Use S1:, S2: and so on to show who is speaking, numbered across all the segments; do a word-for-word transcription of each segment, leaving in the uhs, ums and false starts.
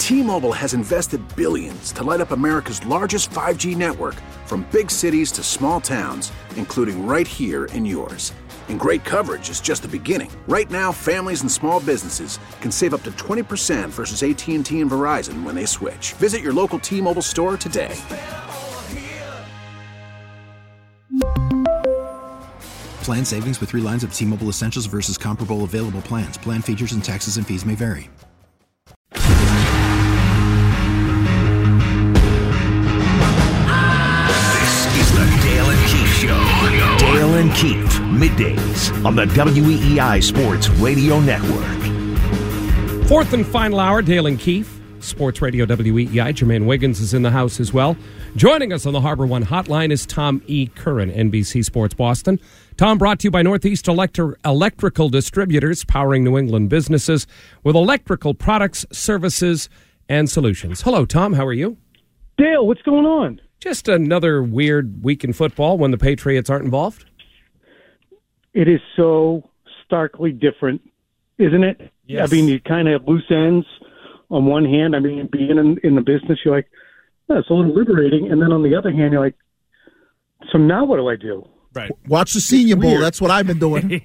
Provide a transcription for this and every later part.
S1: T-Mobile has invested billions to light up America's largest five G network, from big cities to small towns, including right here in yours. And great coverage is just the beginning. Right now, families and small businesses can save up to twenty percent versus A T and T and Verizon when they switch. Visit your local T-Mobile store today.
S2: Plan savings with three lines of T-Mobile Essentials versus comparable available plans. Plan features and taxes and fees may vary.
S3: This is the Dale and Keefe Show. Dale and Keefe, middays on the W E E I Sports Radio Network.
S4: Fourth and final hour, Dale and Keefe, Sports Radio W E E I. Jermaine Wiggins is in the house as well. Joining us on the Harbor One hotline is Tom E. Curran, N B C Sports Boston. Tom, brought to you by Northeast Electri- Electrical Distributors, powering New England businesses with electrical products, services, and solutions. Hello, Tom. How are you?
S5: Dale, what's going on?
S4: Just another weird week in football when the Patriots aren't involved.
S5: It is so starkly different, isn't it?
S4: Yes.
S5: I mean, you kind of have loose ends on one hand. I mean, being in, in the business, you're like, oh, it's a little liberating. And then on the other hand, you're like, so now what do I do?
S4: Right.
S6: Watch the Senior Bowl. Weird. That's what I've been doing.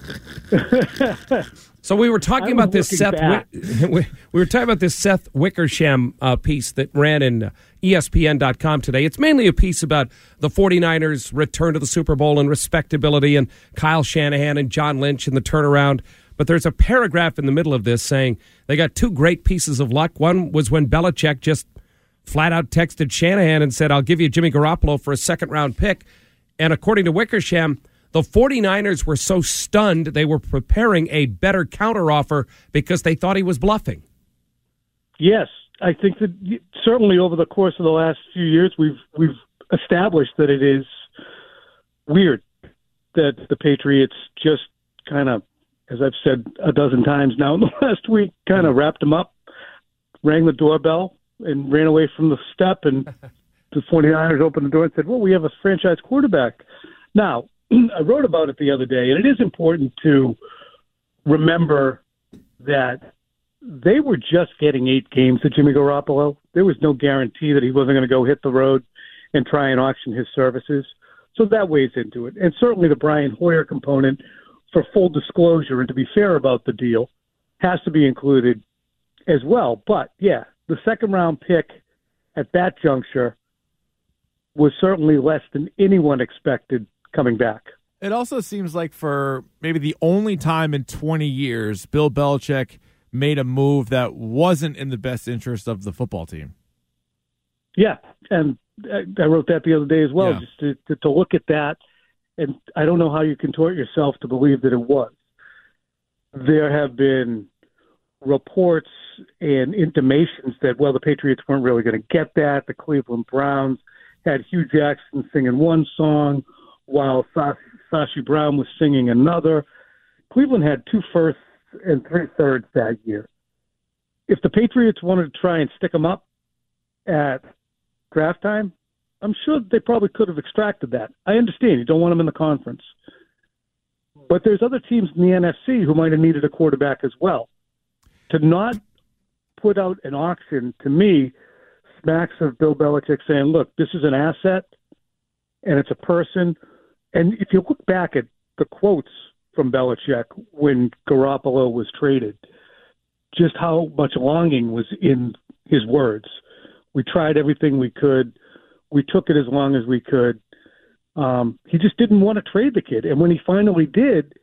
S4: So we were talking about this Seth. We, we were talking about this Seth Wickersham uh, piece that ran in E S P N dot com today. It's mainly a piece about the 49ers' return to the Super Bowl and respectability, and Kyle Shanahan and John Lynch and the turnaround. But there's a paragraph in the middle of this saying they got two great pieces of luck. One was when Belichick just flat out texted Shanahan and said, "I'll give you Jimmy Garoppolo for a second round pick." And according to Wickersham, the 49ers were so stunned they were preparing a better counteroffer because they thought he was bluffing.
S5: Yes, I think that certainly over the course of the last few years, we've we've established that it is weird that the Patriots just kind of, as I've said a dozen times now in the last week, kind of wrapped him up, rang the doorbell, and ran away from the step, and the 49ers opened the door and said, well, we have a franchise quarterback. Now, I wrote about it the other day, and it is important to remember that they were just getting eight games to Jimmy Garoppolo. There was no guarantee that he wasn't going to go hit the road and try and auction his services. So that weighs into it. And certainly the Brian Hoyer component, for full disclosure and to be fair about the deal, has to be included as well. But, yeah, the second-round pick at that juncture was certainly less than anyone expected coming back.
S7: It also seems like for maybe the only time in twenty years, Bill Belichick made a move that wasn't in the best interest of the football team.
S5: Yeah, and I wrote that the other day as well, yeah. just to, to, to look at that, and I don't know how you contort yourself to believe that it was. There have been reports and intimations that, well, the Patriots weren't really going to get that. The Cleveland Browns had Hugh Jackson singing one song while Sas- Sashi Brown was singing another. Cleveland had two firsts and three thirds that year. If the Patriots wanted to try and stick them up at draft time, I'm sure they probably could have extracted that. I understand you don't want them in the conference. But there's other teams in the N F C who might have needed a quarterback as well. To not put out an auction, to me, smacks of Bill Belichick saying, look, this is an asset, and it's a person. And if you look back at the quotes from Belichick when Garoppolo was traded, just how much longing was in his words. We tried everything we could. We took it as long as we could. Um, he just didn't want to trade the kid. And when he finally did,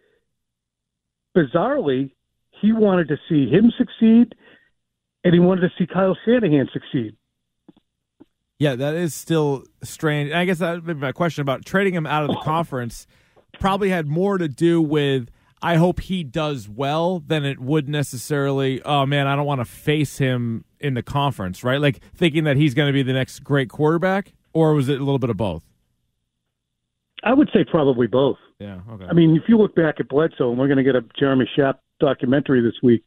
S5: bizarrely, he wanted to see him succeed, and he wanted to see Kyle Shanahan succeed.
S7: Yeah, that is still strange. I guess that would be my question about trading him out of the conference. Probably had more to do with, I hope he does well, than it would necessarily, oh, man, I don't want to face him in the conference, right? Like thinking that he's going to be the next great quarterback, or was it a little bit of both?
S5: I would say probably both.
S7: Yeah, okay.
S5: I mean, if you look back at Bledsoe, and we're going to get a Jeremy Schaap documentary this week,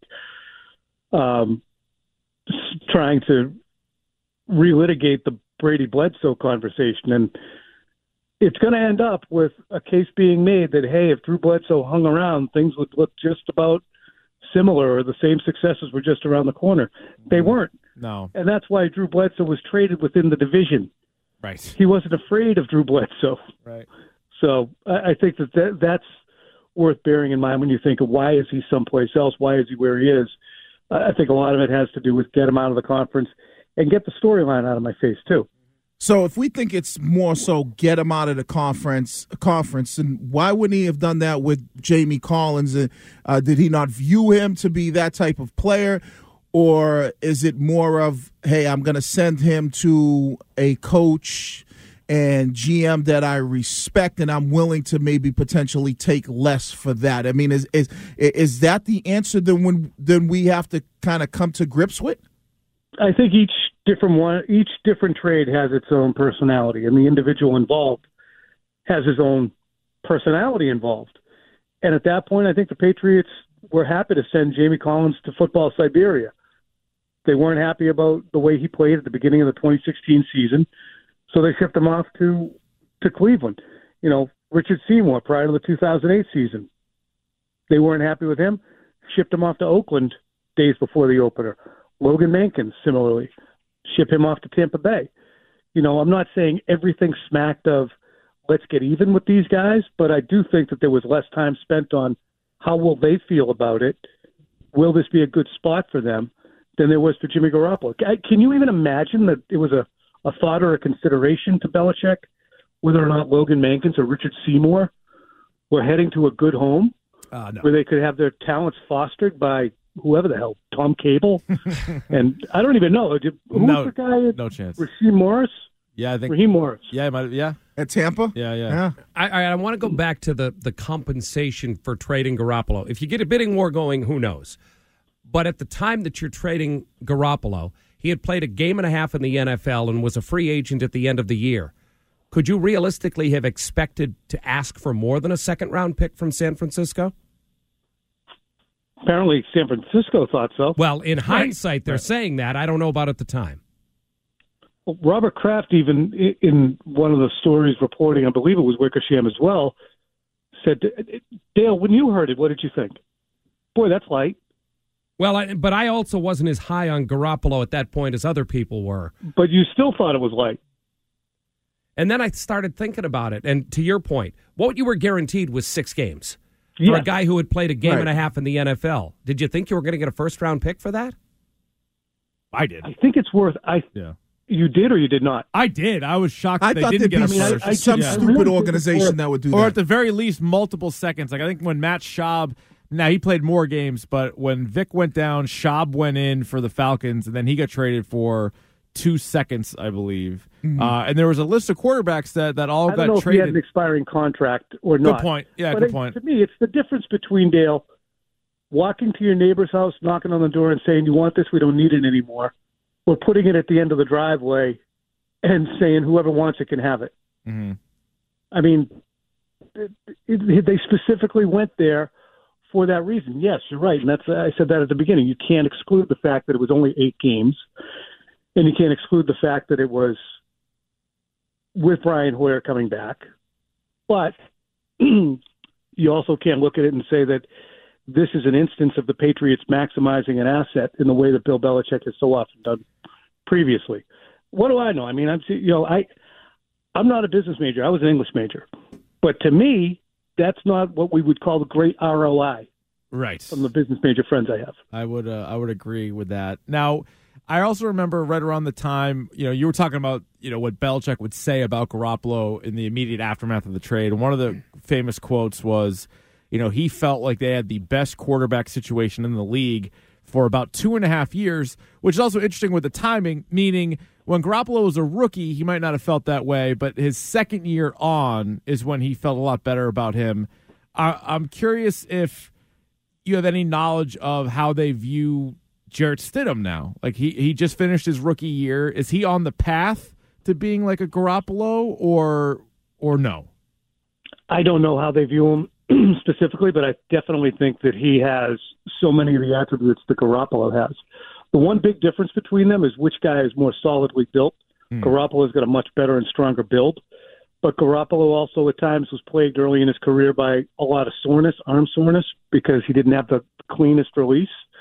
S5: um, trying to relitigate the Brady Bledsoe conversation, and it's going to end up with a case being made that, hey, if Drew Bledsoe hung around, things would look just about similar, or the same successes were just around the corner. They weren't.
S7: No.
S5: And that's why Drew Bledsoe was traded within the division.
S7: Right.
S5: He wasn't afraid of Drew Bledsoe.
S7: Right.
S5: So I, I think that, that that's worth bearing in mind when you think of why is he someplace else? Why is he where he is? I think a lot of it has to do with get him out of the conference and get the storyline out of my face, too.
S6: So if we think it's more so get him out of the conference, conference, and why wouldn't he have done that with Jamie Collins? Uh, did he not view him to be that type of player? Or is it more of, hey, I'm going to send him to a coach and G M that I respect, and I'm willing to maybe potentially take less for that? I mean, is is is that the answer then when then we have to kind of come to grips with?
S5: I think each different one, each different trade has its own personality, and the individual involved has his own personality involved. And at that point, I think the Patriots were happy to send Jamie Collins to football Siberia. They weren't happy about the way he played at the beginning of the twenty sixteen season, so they shipped him off to to Cleveland. You know, Richard Seymour prior to the two thousand eight season, they weren't happy with him, shipped him off to Oakland days before the opener. Logan Mankins, similarly, ship him off to Tampa Bay. You know, I'm not saying everything smacked of let's get even with these guys, but I do think that there was less time spent on how will they feel about it, will this be a good spot for them, than there was for Jimmy Garoppolo. Can you even imagine that it was a, a thought or a consideration to Belichick whether or not Logan Mankins or Richard Seymour were heading to a good home
S7: uh, no.
S5: where they could have their talents fostered by whoever the hell, Tom Cable? And I don't even know. Who's
S7: no,
S5: the guy?
S7: No chance.
S5: Raheem Morris?
S7: Yeah, I think.
S5: Raheem Morris.
S7: Yeah, might, yeah.
S6: At Tampa?
S7: Yeah, yeah.
S6: yeah.
S4: I, I, I want to go back to the, the compensation for trading Garoppolo. If you get a bidding war going, who knows? But at the time that you're trading Garoppolo, he had played a game and a half in the N F L and was a free agent at the end of the year. Could you realistically have expected to ask for more than a second-round pick from San Francisco?
S5: Apparently San Francisco thought so.
S4: Well, in
S5: right.
S4: hindsight, they're
S5: right.
S4: saying that. I don't know about at the time.
S5: Well, Robert Kraft, even in one of the stories reporting, I believe it was Wickersham as well, said, Dale, when you heard it, what did you think? Boy, that's light.
S4: Well, I, but I also wasn't as high on Garoppolo at that point as other people were.
S5: But you still thought it was light.
S4: And then I started thinking about it. And to your point, what you were guaranteed was six games. For
S5: yeah.
S4: a guy who had played a game
S6: right.
S4: and a half in the N F L. Did you think you were going to get a first-round pick for that?
S7: I did.
S5: I think it's worth I
S7: Yeah.
S5: You did or you did not?
S7: I did. I was shocked
S6: I
S7: they
S6: thought
S7: didn't
S6: there'd
S7: get
S6: be
S7: a
S6: some,
S7: first.
S5: I- I-
S6: some
S5: yeah.
S6: stupid organization that would do
S7: Or
S6: that.
S7: at the very least, multiple seconds. Like I think when Matt Schaub, now he played more games, but when Vic went down, Schaub went in for the Falcons, and then he got traded for two seconds, I believe. Mm-hmm. Uh, and there was a list of quarterbacks that, that all
S5: I
S7: got
S5: don't know
S7: traded.
S5: if he had an expiring contract or not.
S7: Good point. Yeah,
S5: but
S7: good
S5: it,
S7: point.
S5: To me, it's the difference between, Dale, walking to your neighbor's house, knocking on the door and saying, you want this, we don't need it anymore, or putting it at the end of the driveway and saying whoever wants it can have it.
S7: Mm-hmm.
S5: I mean, it, it, they specifically went there for that reason. Yes, you're right, and that's I said that at the beginning. You can't exclude the fact that it was only eight games, and you can't exclude the fact that it was with Brian Hoyer coming back. But you also can't look at it and say that this is an instance of the Patriots maximizing an asset in the way that Bill Belichick has so often done previously. What do I know? I mean, I'm you know I I'm not a business major. I was an English major, but to me, that's not what we would call the great R O I.
S7: Right.
S5: From the business major friends I have.
S7: I would uh, I would agree with that. Now, I also remember right around the time, you know, you were talking about, you know, what Belichick would say about Garoppolo in the immediate aftermath of the trade. And one of the famous quotes was, you know, he felt like they had the best quarterback situation in the league for about two and a half years, which is also interesting with the timing, meaning when Garoppolo was a rookie, he might not have felt that way, but his second year on is when he felt a lot better about him. I, I'm curious if you have any knowledge of how they view Jarrett Stidham now. Like he, he just finished his rookie year. Is he on the path to being like a Garoppolo or or no?
S5: I don't know how they view him specifically, but I definitely think that he has so many of the attributes that Garoppolo has. The one big difference between them is which guy is more solidly built. Mm. Garoppolo's got a much better and stronger build, but Garoppolo also at times was plagued early in his career by a lot of soreness, arm soreness, because he didn't have the cleanest release.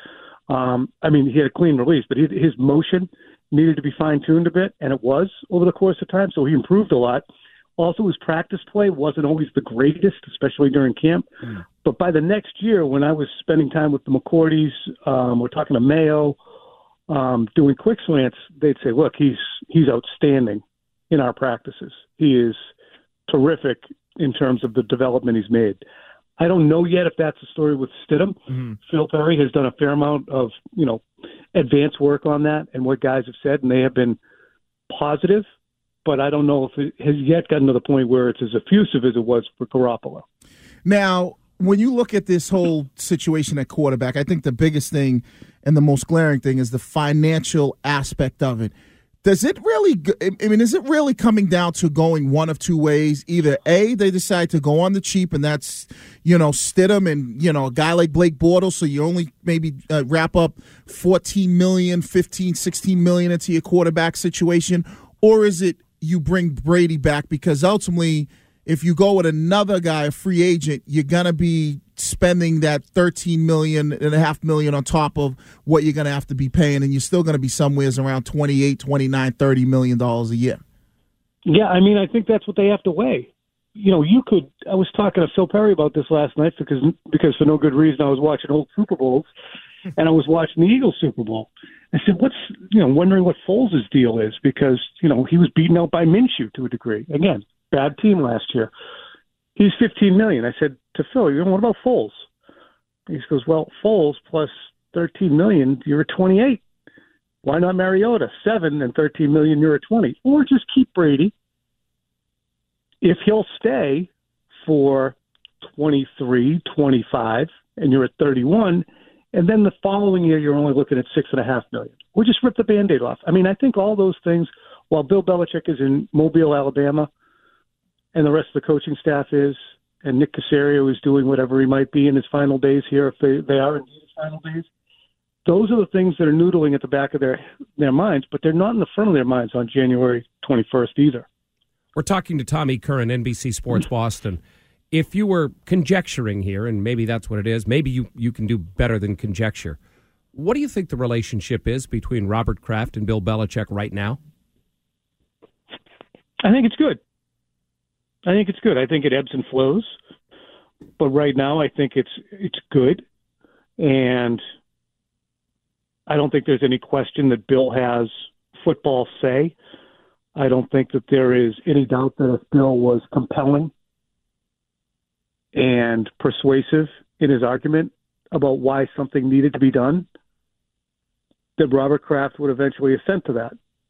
S5: Um, I mean, he had a clean release, but he, his motion needed to be fine-tuned a bit, and it was over the course of time, so he improved a lot. Also, his practice play wasn't always the greatest, especially during camp. Mm. But by the next year, when I was spending time with the McCourtys, um, we're talking to Mayo, um, doing quick slants, they'd say, look, he's he's outstanding in our practices. He is terrific in terms of the development he's made. I don't know yet if that's the story with Stidham. Mm-hmm. Phil Perry has done a fair amount of, you know, advanced work on that and what guys have said, and they have been positive. But I don't know if it has yet gotten to the point where it's as effusive as it was for Garoppolo.
S6: Now, when you look at this whole situation at quarterback, I think the biggest thing and the most glaring thing is the financial aspect of it. Does it really, I mean, is it really coming down to going one of two ways? Either A, they decide to go on the cheap, and that's, you know, Stidham and, you know, a guy like Blake Bortles, so you only maybe uh, wrap up fourteen million dollars, fifteen, sixteen million dollars into your quarterback situation? Or is it you bring Brady back because ultimately, if you go with another guy, a free agent, you're going to be spending that thirteen million dollars and a half million on top of what you're going to have to be paying, and you're still going to be somewhere around twenty-eight, twenty-nine, thirty million dollars a year.
S5: Yeah, I mean, I think that's what they have to weigh. You know, you could, I was talking to Phil Perry about this last night because, because for no good reason, I was watching old Super Bowls, and I was watching the Eagles Super Bowl. I said, what's, you know, wondering what Foles' deal is because, you know, he was beaten out by Minshew to a degree. Again, bad team last year. He's fifteen million dollars. I said to Phil, you know, what about Foles? He goes, well, Foles plus thirteen million dollars, you're at twenty-eight. Why not Mariota? Seven and thirteen million dollars, you're at twenty. Or just keep Brady. If he'll stay for twenty-three, twenty-five, and you're at thirty-one, and then the following year you're only looking at six and a half million. Or just rip the Band-Aid off. I mean, I think all those things, while Bill Belichick is in Mobile, Alabama, and the rest of the coaching staff is, and Nick Caserio is doing whatever he might be in his final days here, if they, they are indeed his final days. Those are the things that are noodling at the back of their, their minds, but they're not in the front of their minds on January twenty-first either.
S4: We're talking to Tommy Curran, N B C Sports Boston. If you were conjecturing here, and maybe that's what it is, maybe you, you can do better than conjecture. What do you think the relationship is between Robert Kraft and Bill Belichick right now?
S5: I think it's good. I think it's good. I think it ebbs and flows, but right now I think it's it's good, and I don't think there's any question that Bill has football say. I don't think that there is any doubt that if Bill was compelling and persuasive in his argument about why something needed to be done, that Robert Kraft would eventually assent to that.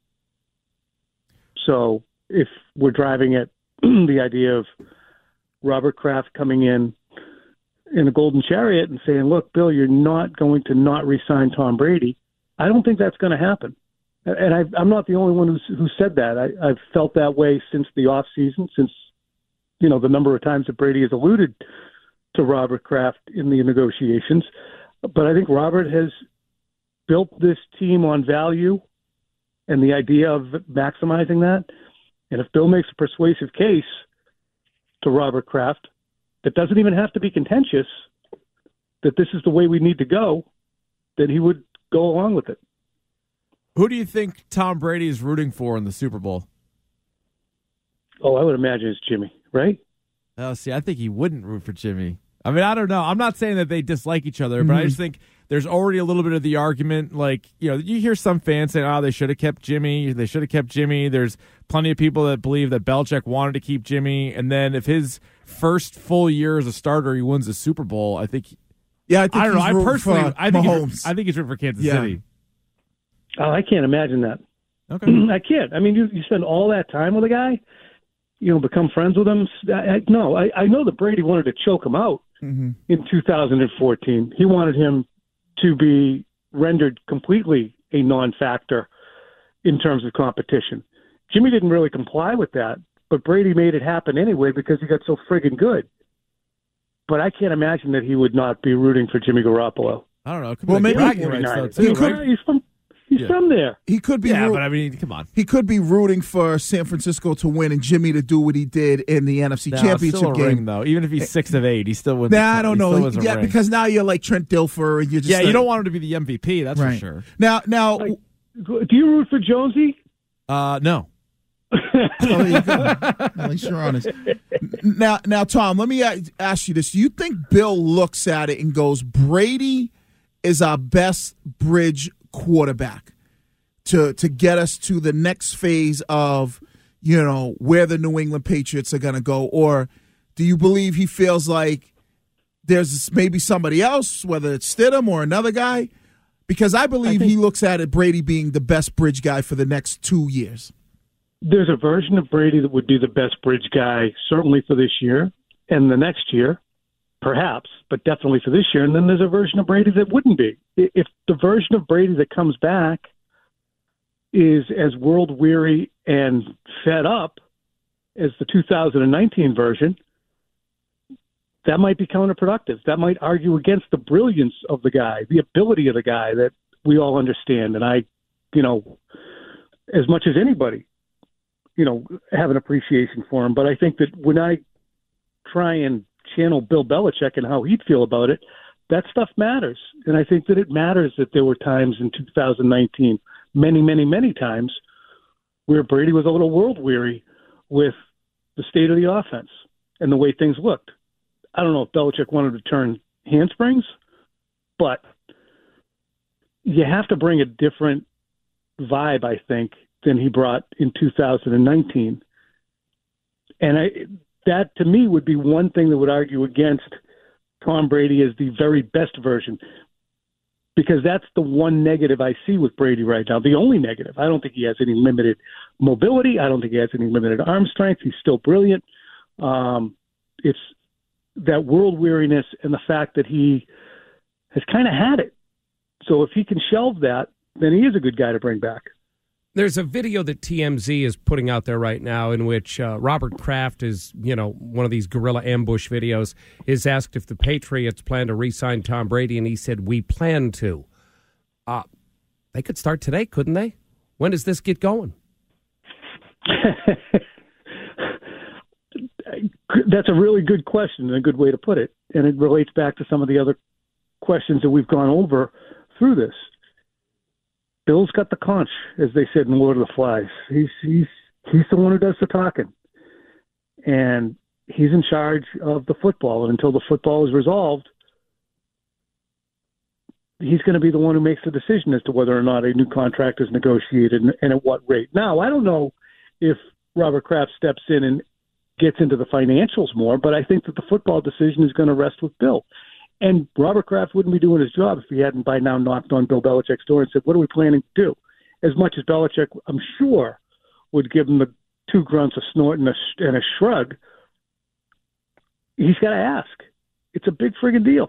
S5: So if we're driving at the idea of Robert Kraft coming in in a golden chariot and saying, look, Bill, you're not going to not re-sign Tom Brady, I don't think that's going to happen. And I, I'm not the only one who's, who said that. I, I've felt that way since the offseason, since, you know, the number of times that Brady has alluded to Robert Kraft in the negotiations. But I think Robert has built this team on value and the idea of maximizing that. And if Bill makes a persuasive case to Robert Kraft that doesn't even have to be contentious, that this is the way we need to go, then he would go along with it.
S7: Who do you think Tom Brady is rooting for in the Super Bowl?
S5: Oh, I would imagine it's Jimmy, right?
S7: Oh, see, I think he wouldn't root for Jimmy. I mean, I don't know. I'm not saying that they dislike each other, but mm-hmm. I just think there's already a little bit of the argument. Like, you know, you hear some fans saying, oh, they should have kept Jimmy. They should have kept Jimmy. There's plenty of people that believe that Belichick wanted to keep Jimmy. And then if his first full year as a starter, he wins the Super Bowl, I think.
S6: Yeah, I think
S7: I don't
S6: he's
S7: know. I personally,
S6: for
S7: I think,
S6: Mahomes.
S7: he's, I think he's rooting for Kansas
S6: yeah.
S7: City.
S5: Oh, I can't imagine that.
S7: Okay.
S5: I can't. I mean, you, you spend all that time with a guy, you know, become friends with him. I, I, no, I, I know that Brady wanted to choke him out mm-hmm. in two thousand fourteen. He wanted him to be rendered completely a non-factor in terms of competition. Jimmy didn't really comply with that, but Brady made it happen anyway because he got so friggin' good. But I can't imagine that he would not be rooting for Jimmy Garoppolo.
S7: I don't know. It could be
S6: well,
S7: like
S6: maybe
S7: bragging rights, though, too,
S5: he
S7: right?
S5: He's from, He's
S7: yeah.
S5: from there.
S6: He could be.
S7: Yeah,
S6: root-
S7: but I mean, come on.
S6: He could be rooting for San Francisco to win and Jimmy to do what he did in the N F C
S7: No,
S6: Championship
S7: still a
S6: game.
S7: Ring, though, even if he's six of eight, he still wins.
S6: Nah,
S7: a,
S6: I don't
S7: he
S6: know.
S7: Still wins a
S6: Yeah,
S7: ring.
S6: because now you're like Trent Dilfer, and you're just
S7: yeah,
S6: like,
S7: you don't want him to be the M V P. That's
S6: right.
S7: for sure.
S6: Now, now,
S5: Like, do you root for Jonesy?
S7: Uh, no.
S6: oh, there you go. At least you're honest. Now, now, Tom, let me a- ask you this: do you think Bill looks at it and goes, "Brady is our best bridge quarterback to to get us to the next phase of, you know, where the New England Patriots are going to go," or do you believe he feels like there's maybe somebody else, whether it's Stidham or another guy? Because I believe I he looks at it, Brady being the best bridge guy for the next two years.
S5: There's a version of Brady that would be the best bridge guy, certainly for this year and the next year, perhaps, but definitely for this year. And then there's a version of Brady that wouldn't be. If the version of Brady that comes back is as world-weary and fed up as the two thousand nineteen version, that might be counterproductive. That might argue against the brilliance of the guy, the ability of the guy that we all understand. And I, you know, as much as anybody, you know, have an appreciation for him. But I think that when I try and channel Bill Belichick and how he'd feel about it, that stuff matters. And I think that it matters that there were times in two thousand nineteen, many, many, many times, where Brady was a little world weary with the state of the offense and the way things looked. I don't know if Belichick wanted to turn handsprings, but you have to bring a different vibe, I think, than he brought in two thousand nineteen. And I, that, to me, would be one thing that would argue against Tom Brady as the very best version, because that's the one negative I see with Brady right now. The only negative. I don't think he has any limited mobility. I don't think he has any limited arm strength. He's still brilliant. Um, it's that world weariness and the fact that he has kind of had it. So if he can shelve that, then he is a good guy to bring back.
S4: There's a video that T M Z is putting out there right now in which uh, Robert Kraft is, you know, one of these guerrilla ambush videos, is asked if the Patriots plan to re-sign Tom Brady, and he said, "We plan to." Uh, they could start today, couldn't they? When does this get going?
S5: That's a really good question and a good way to put it. And it relates back to some of the other questions that we've gone over through this. Bill's got the conch, as they said in Lord of the Flies. He's he's he's the one who does the talking, and he's in charge of the football. And until the football is resolved, he's going to be the one who makes the decision as to whether or not a new contract is negotiated and, and at what rate. Now, I don't know if Robert Kraft steps in and gets into the financials more, but I think that the football decision is going to rest with Bill. And Robert Kraft wouldn't be doing his job if he hadn't by now knocked on Bill Belichick's door and said, "What are we planning to do?" As much as Belichick, I'm sure, would give him the two grunts, a snort, and a, and a shrug, he's got to ask. It's a big friggin' deal.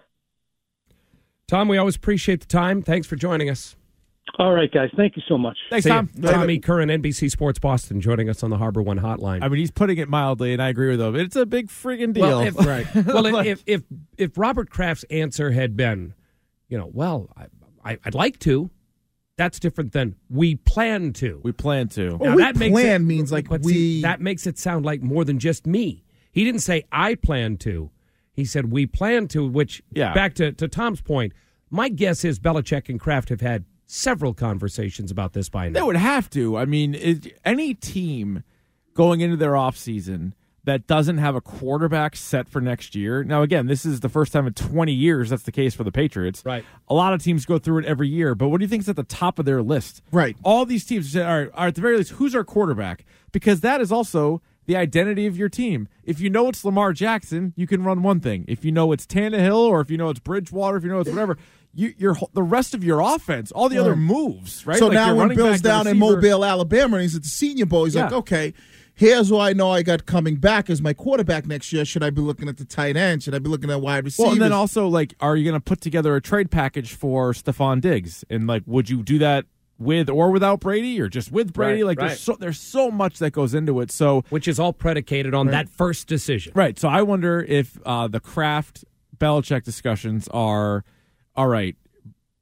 S4: Tom, we always appreciate the time. Thanks for joining us.
S5: All right, guys. Thank you so much.
S7: Thanks,
S4: See
S7: Tom.
S4: you. Tommy Curran, N B C Sports Boston, joining us on the Harbor One Hotline.
S7: I mean, he's putting it mildly, and I agree with him. It's a big friggin' deal.
S4: Well, if, right. well, if, if if Robert Kraft's answer had been, you know, well, I, I, I'd like to, that's different than we plan to.
S7: We plan to.
S6: Well,
S4: Now,
S6: we
S4: that makes
S6: plan
S4: it,
S6: means like
S4: but
S6: we.
S4: see, that makes it sound like more than just me. He didn't say I plan to. He said we plan to. Which,
S7: Yeah.
S4: back to to Tom's point, my guess is Belichick and Kraft have had several conversations about this by now.
S7: They would have to. I mean, it, any team going into their offseason that doesn't have a quarterback set for next year. Now, again, this is the first time in twenty years that's the case for the Patriots.
S4: Right.
S7: A lot of teams go through it every year, but what do you think is at the top of their list?
S6: Right.
S7: All these teams say, all right, all right, at the very least, who's our quarterback? Because that is also the identity of your team. If you know it's Lamar Jackson, you can run one thing. If you know it's Tannehill, or if you know it's Bridgewater, if you know it's whatever, you, you're the rest of your offense, all the
S6: Right.
S7: other moves, right?
S6: So
S7: Like
S6: now
S7: your
S6: when
S7: running
S6: Bill's
S7: back, the
S6: down in
S7: receiver-
S6: Mobile, Alabama, and he's at the Senior Bowl, he's
S7: Yeah.
S6: like, okay, here's who I know I got coming back as my quarterback next year. Should I be looking at the tight end? Should I be looking at wide receivers?
S7: Well, and then also, like, are you going to put together a trade package for Stephon Diggs? And, like, would you do that with or without Brady, or just with Brady?
S4: Right,
S7: like,
S4: right.
S7: there's so there's so much that goes into it. So,
S4: which is all predicated on that first decision.
S7: right. So I wonder if uh, the Kraft Belichick discussions are, all right,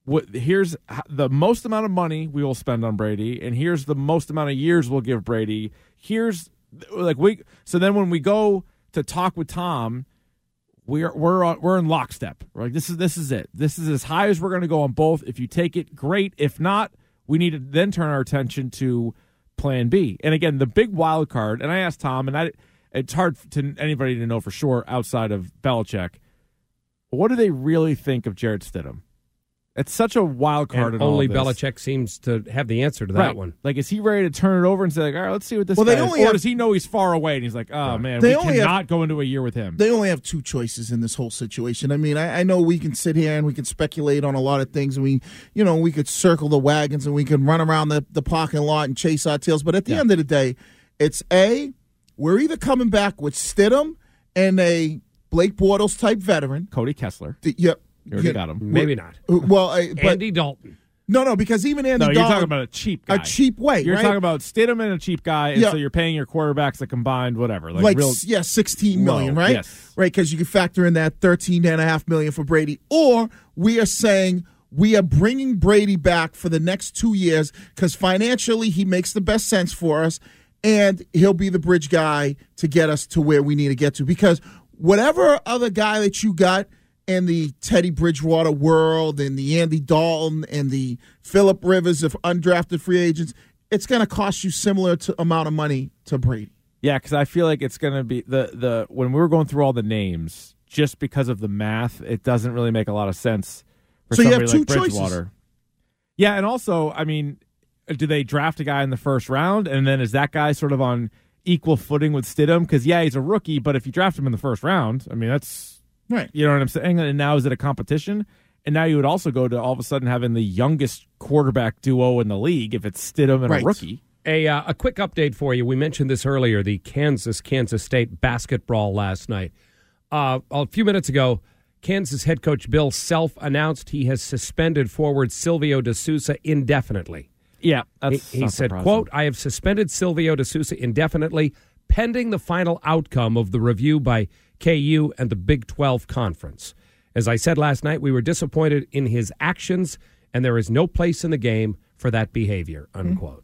S7: what, here's the most amount of money we will spend on Brady, and here's the most amount of years we'll give Brady. Here's like we. So then when we go to talk with Tom, we're we're on, we're in lockstep. We're like, this is this is it. This is as high as we're going to go on both. If you take it, great. If not, we need to then turn our attention to Plan B. And again, the big wild card. And I asked Tom, and I it's hard to anybody to know for sure outside of Belichick. What do they really think of Jarrett Stidham? It's such a wild card.
S4: And
S7: in
S4: only
S7: all this.
S4: Belichick seems to have the answer to that
S7: right.
S4: one.
S7: Like, is he ready to turn it over and say, like, all right, let's see what this
S6: well,
S7: guy
S6: they
S7: is?
S6: only
S7: Or
S6: have,
S7: does he know he's far away and he's like, oh, man,
S6: they
S7: we
S6: only
S7: cannot
S6: have,
S7: go into a year with him?
S6: They only have two choices in this whole situation. I mean, I, I know we can sit here and we can speculate on a lot of things, and we, you know, we could circle the wagons and we can run around the, the parking lot and chase our tails. But at the yeah. end of the day, it's A, we're either coming back with Stidham and a Blake Bortles-type veteran.
S7: Cody Kessler.
S6: The, yep.
S7: You already got him.
S4: Maybe not.
S6: Well, uh, but,
S4: Andy Dalton.
S6: No, no, because even Andy
S7: no,
S6: Dalton.
S7: you're talking about a cheap guy.
S6: A cheap way,
S7: You're
S6: right?
S7: talking about Stidham and a cheap guy, and
S6: yeah.
S7: so you're paying your quarterbacks a combined whatever. Like,
S6: like
S7: real
S6: yeah, sixteen million dollars, right?
S7: Yes.
S6: Right, because you can factor in that thirteen point five million dollars for Brady. Or we are saying we are bringing Brady back for the next two years because financially he makes the best sense for us, and he'll be the bridge guy to get us to where we need to get to. Because whatever other guy that you got in the Teddy Bridgewater world and the Andy Dalton and the Phillip Rivers of undrafted free agents, it's going to cost you similar to amount of money to Brady.
S7: Yeah, because I feel like it's going to be the the when we were going through all the names, just because of the math, it doesn't really make a lot of sense for
S6: so
S7: somebody
S6: you have two
S7: like Bridgewater.
S6: Choices.
S7: Yeah, and also, I mean, do they draft a guy in the first round, and then is that guy sort of on equal footing with Stidham? Because yeah, he's a rookie, but if you draft him in the first round, I mean, that's
S6: right.
S7: You know what I'm saying? And now is it a competition? And now you would also go to all of a sudden having the youngest quarterback duo in the league if it's Stidham and
S6: right.
S7: a rookie.
S4: A, uh, a quick update for you. We mentioned this earlier, the Kansas-Kansas State basketball last night. Uh, a few minutes ago, Kansas head coach Bill Self announced he has suspended forward Silvio De Sousa indefinitely.
S7: Yeah, that's
S4: He, he said,
S7: surprising.
S4: quote, I have suspended Silvio De Sousa indefinitely pending the final outcome of the review by K U and the Big twelve Conference. As I said last night, we were disappointed in his actions, and there is no place in the game for that behavior, unquote.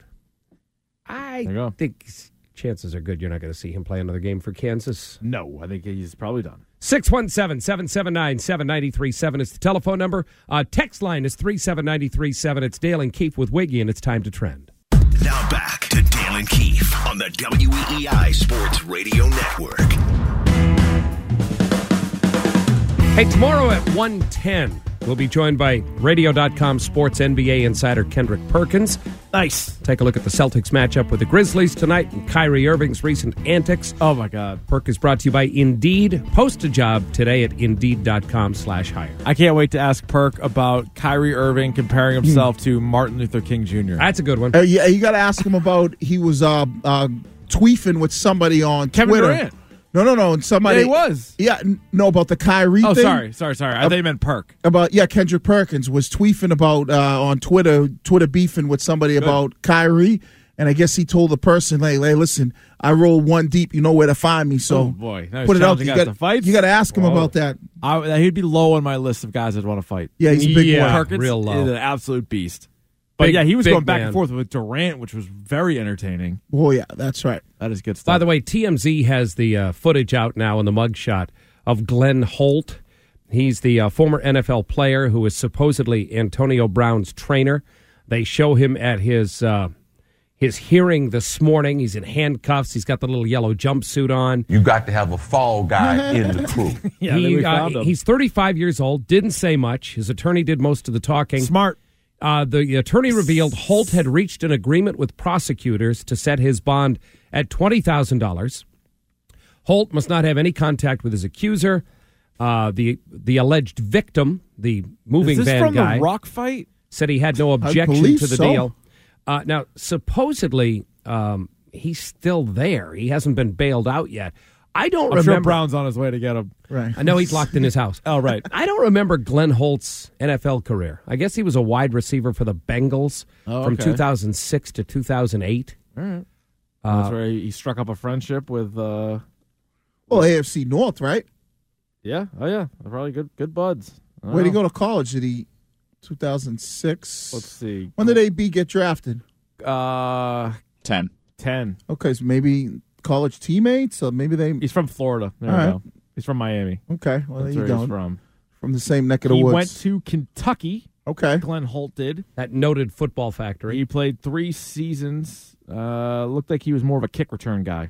S4: Mm-hmm. I think chances are good you're not going to see him play another game for Kansas.
S7: No, I think he's probably done.
S4: six one seven, seven seven nine, seven nine three seven is the telephone number. Uh, text line is three seven nine three seven. It's Dale and Keefe with Wiggy, and it's time to trend.
S3: Now back to Dale and Keefe on the W E E I Sports Radio Network.
S4: Hey, tomorrow at one ten, we'll be joined by radio dot com sports N B A insider Kendrick Perkins.
S7: Nice.
S4: Take a look at the Celtics matchup with the Grizzlies tonight and Kyrie Irving's recent antics.
S7: Oh, my God.
S4: Perk is brought to you by Indeed. Post a job today at Indeed.com slash hire.
S7: I can't wait to ask Perk about Kyrie Irving comparing himself to Martin Luther King Junior
S4: That's a good one.
S6: Uh, yeah, you got to ask him about he was uh, uh, tweefing with somebody on
S7: Kevin
S6: Twitter.
S7: Durant.
S6: No, no, no. And somebody.
S7: Yeah, he was.
S6: Yeah, n- no, about the Kyrie
S7: Oh,
S6: thing.
S7: sorry, sorry, sorry. I thought you meant Perk.
S6: About yeah, Kendrick Perkins was tweeting about uh, on Twitter, Twitter beefing with somebody
S7: Good.
S6: about Kyrie, and I guess he told the person, "Hey, hey, listen, I roll one deep. You know where to find me." So
S7: Oh, boy. Now he's
S6: put it out.
S7: challenging
S6: You
S7: guys
S6: got
S7: to fight?
S6: you got to ask him
S7: Whoa.
S6: about that.
S7: I, he'd be low on my list of guys I'd want to fight.
S6: Yeah, he's a big
S4: Yeah.
S6: boy.
S7: Perkins
S4: real low.
S7: is an absolute beast. But
S4: Big-
S7: yeah, he was
S4: big
S7: going back
S4: man.
S7: and forth with Durant, which was very entertaining.
S6: Oh yeah, that's right.
S7: That is good stuff.
S4: By the way, T M Z has the uh, footage out now in the mugshot of Glenn Holt. He's the uh, former N F L player who is supposedly Antonio Brown's trainer. They show him at his uh, his hearing this morning. He's in handcuffs. He's got the little yellow jumpsuit on.
S8: You got to have a fall guy in the crew.
S7: yeah,
S4: He,
S7: we
S4: uh,
S7: found him.
S4: he's thirty-five years old, didn't say much. His attorney did most of the talking.
S7: Smart.
S4: Uh, the attorney revealed Holt had reached an agreement with prosecutors to set his bond at twenty thousand dollars. Holt must not have any contact with his accuser. Uh, the the alleged victim, the moving
S7: Is this
S4: van
S7: from
S4: guy,
S7: the Rock fight?
S4: said he had no objection
S6: believe
S4: to the
S6: so.
S4: deal. Uh, now, supposedly, um, he's still there. He hasn't been bailed out yet. I don't
S7: I'm sure
S4: remember.
S7: Brown's on his way to get him.
S6: Right.
S4: I know he's locked in his house.
S7: Oh, right.
S4: I don't remember Glenn Holt's N F L career. I guess he was a wide receiver for the Bengals
S7: Oh,
S4: from
S7: okay.
S4: two thousand six to two thousand eight.
S7: All right.
S4: Uh,
S7: That's where he, he struck up a friendship with. Uh,
S6: Well, A F C North, right?
S7: yeah. Oh, yeah. They're probably good. Good buds. I don't
S6: Where did he
S7: know.
S6: go to college? Did he two thousand six.
S7: Let's see.
S6: When did A B get drafted?
S7: Uh,
S9: ten.
S7: ten.
S6: Okay, so maybe college teammates, or maybe they.
S7: He's from Florida. There
S6: All
S7: we
S6: right.
S7: go. He's from Miami.
S6: Okay, well
S7: That's
S6: there you
S7: where
S6: go.
S7: he's from.
S6: From the same neck of the
S7: He
S6: woods.
S7: went to Kentucky.
S6: Okay.
S7: Glenn Holt did.
S4: That noted football factory.
S7: He played three seasons. Uh, looked like he was more of a kick return guy.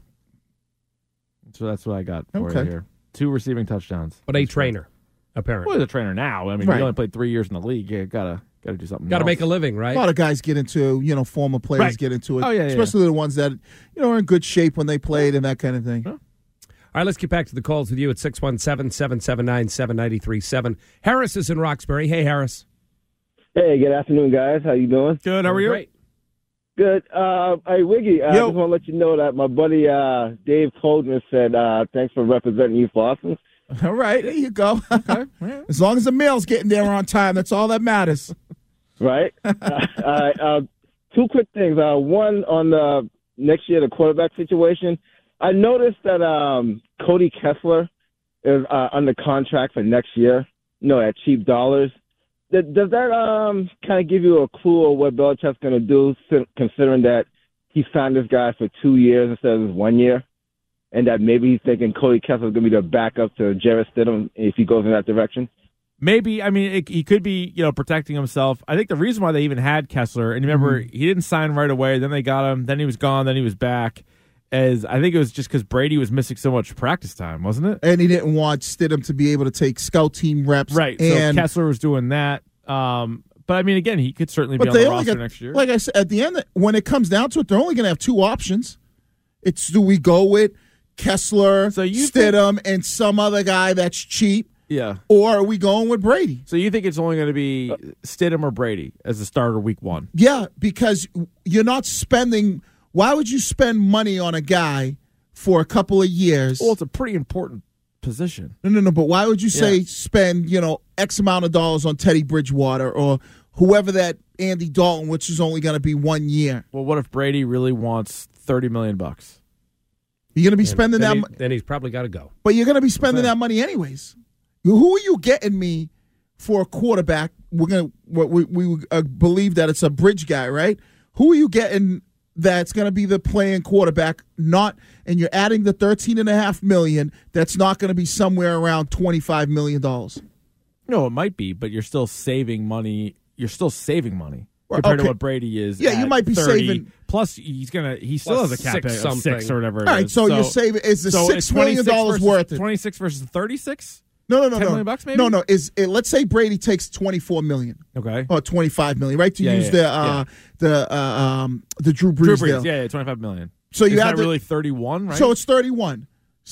S7: So that's what I got for
S6: Okay.
S7: you here. Two receiving touchdowns.
S4: But a
S7: That's
S4: trainer,
S7: right.
S4: apparently.
S7: Well, he's a trainer now. I mean,
S6: Right.
S7: he only played three years in the league. You gotta gotta do something.
S4: Got to
S7: else.
S4: make a living,
S6: A
S4: right?
S6: lot of guys get into, you know, former players
S7: Right.
S6: get into it.
S7: Oh, yeah, yeah,
S6: especially the ones that, you know, are in good shape when they played and that kind of thing.
S7: Huh?
S4: All right, let's get back to the calls with you at six one seven, seven seven nine, seven nine three seven. Harris is in Roxbury. Hey, Harris.
S10: Hey, good afternoon, guys. How you doing?
S7: Good. How are you?
S4: Great.
S10: Good. Uh, hey, Wiggy, I
S6: Yo.
S10: just want to let you know that my buddy uh, Dave Coldman said uh, thanks for representing you for Austin.
S6: All right, there you go.
S7: Okay.
S6: As long as the mail's getting there on time, that's all that matters.
S10: Right? uh, uh, uh, two quick things. Uh, one, on the next year, the quarterback situation. I noticed that um, Cody Kessler is uh, under contract for next year, you know, at cheap dollars. Does, does that um, kind of give you a clue of what Belichick's going to do, si- considering that he signed this guy for two years instead of one year, and that maybe he's thinking Cody Kessler is going to be the backup to Jarrett Stidham if he goes in that direction?
S7: Maybe. I mean, it, he could be, you know, protecting himself. I think the reason why they even had Kessler, and remember,
S6: Mm-hmm.
S7: he didn't sign right away. Then they got him. Then he was gone. Then he was back. As I think it was just because Brady was missing so much practice time, wasn't it?
S6: And he didn't want Stidham to be able to take scout team reps.
S7: Right.
S6: And,
S7: so Kessler was doing that. Um, but I mean, again, he could certainly be
S6: but
S7: on
S6: they
S7: the
S6: only
S7: roster
S6: got,
S7: next year.
S6: like I said, at the end, when it comes down to it, they're only going to have two options. It's do we go with Kessler,
S7: So you
S6: Stidham, and some other guy that's cheap,
S7: yeah.
S6: or are we going with Brady?
S7: So you think it's only going to be Stidham or Brady as the starter week one?
S6: Yeah, because you're not spending. Why would you spend money on a guy for a couple of years?
S7: Well, it's a pretty important position.
S6: No, no, no. But why would you say
S7: Yeah.
S6: spend, you know, X amount of dollars on Teddy Bridgewater or whoever that Andy Dalton, which is only going to be one year?
S7: Well, what if Brady really wants thirty million bucks?
S6: You're going to be spending
S4: then,
S6: that,
S4: he,
S6: mo-
S4: then he's probably got to go.
S6: but you're going to be spending that money anyways. Who are you getting me for a quarterback? We're going to we we uh, believe that it's a bridge guy, right? Who are you getting that's going to be the playing quarterback? Not, and you're adding the thirteen and a half million. That's not going to be somewhere around twenty five million dollars.
S7: No, it might be, but you're still saving money. You're still saving money
S6: Well,
S7: compared
S6: okay.
S7: to what Brady is.
S6: Yeah, you
S7: at
S6: might be
S7: thirty.
S6: saving-
S7: Plus, he's gonna. He still
S4: Plus
S7: has a cap
S4: six
S7: hit of
S4: something.
S7: six or whatever. It
S6: All right,
S7: is.
S6: so you're saving is the
S7: so
S6: six
S7: it's
S6: million
S7: twenty-six
S6: dollars
S7: versus-
S6: worth it?
S7: Twenty-six versus thirty-six.
S6: No, no, no,
S7: ten
S6: no.
S7: million bucks, maybe?
S6: No, no. Is it, let's say Brady takes twenty four million
S7: Okay.
S6: or twenty five million, right? To
S7: Yeah,
S6: use
S7: yeah,
S6: the uh, the uh, um, the Drew Brees,
S7: Drew
S6: deal.
S7: Brees. Yeah, yeah, twenty-five million.
S6: So you
S7: Is
S6: have
S7: that
S6: to-
S7: really thirty-one, right?
S6: So it's thirty one.